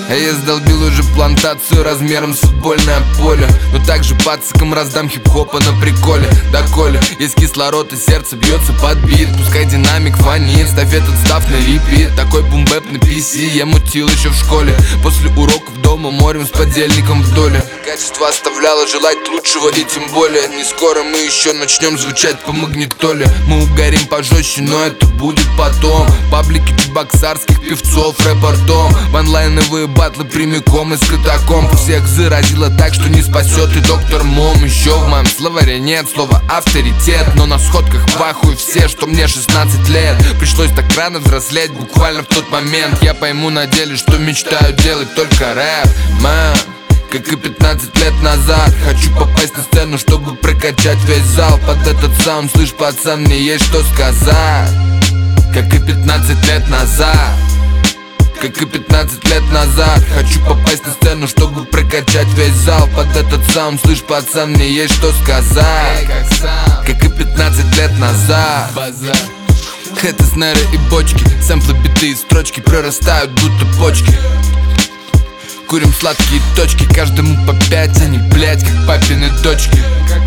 А я сдолбил уже плантацию размером с футбольное поле. Но также пацикам раздам хип-хопа на приколе. Доколе есть кислород и сердце бьется под бит. Пускай динамик фонит, ставь этот став на репит. Такой бумбэп на PC я мутил еще в школе. После уроков дома морем с подельником в доле. Качество оставляло желать лучшего, и тем более не скоро мы еще начнем звучать по магнитоле. Мы угорим пожестче, но это будет потом. Паблики чебоксарских певцов рэп-артом. Ванлайновые батлы прямиком из катакомб. Всех заразило так, что не спасет и доктор Мом. Еще в моем словаре нет слова авторитет, но на сходках пахую все, что мне 16 лет. Пришлось так рано взрослеть, буквально в тот момент я пойму на деле, что мечтаю делать только рэп, мэн. Как и 15 лет назад, хочу попасть на сцену, чтобы прокачать весь зал. Под этот саунд, слышь, пацан, мне есть что сказать. Как и 15 лет назад, как и 15 лет назад, хочу попасть на сцену, чтобы прокачать весь зал. Под этот саунд, слышь, пацан, мне есть что сказать. Как и 15 лет назад. Хэты, снэры и бочки, сэмплы, биты и строчки прорастают будто почки. Курим сладкие точки, каждому по 5, они, блять, как папины дочки.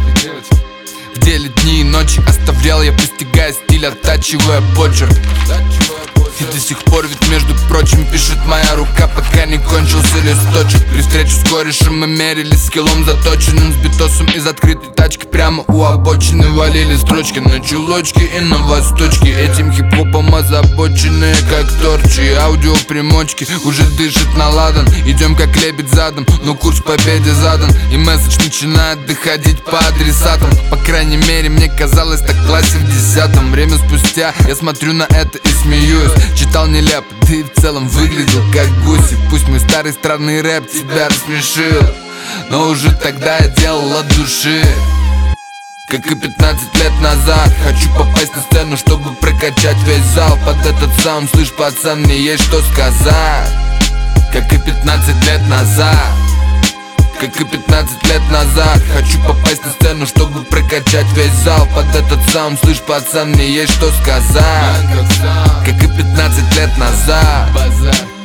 В деле дни и ночи оставлял я, постигая стиль, оттачивая почерк. И до сих пор ведь, между прочим, пишет моя рука, пока не кончился листочек. При встрече с корешем мы мерились скиллом заточенным, с битосом из открытой тачки прямо у обочины валили строчки на чулочки и на восточке. Этим хип-хопом озабоченные, как торчи. Аудиопримочки уже дышит на ладан. Идем как лебедь задом, но курс к победе задан. И месседж начинает доходить по адресатам. По крайней мере, мне казалось так в классе в 10-м. Время спустя я смотрю на это и смеюсь. Читал нелепо, да и в целом выглядел как гуси. Пусть мой старый странный рэп тебя рассмешил, но уже тогда я делал от души. Как и 15 лет назад, хочу попасть на сцену, чтобы прокачать весь зал. Под этот саунд, слышь, пацан, мне есть что сказать. Как и 15 лет назад, как и 15 лет назад, хочу попасть на сцену, чтобы прокачать весь зал. Под этот саунд, слышь, пацан, мне есть что сказать. Как и 15 лет назад.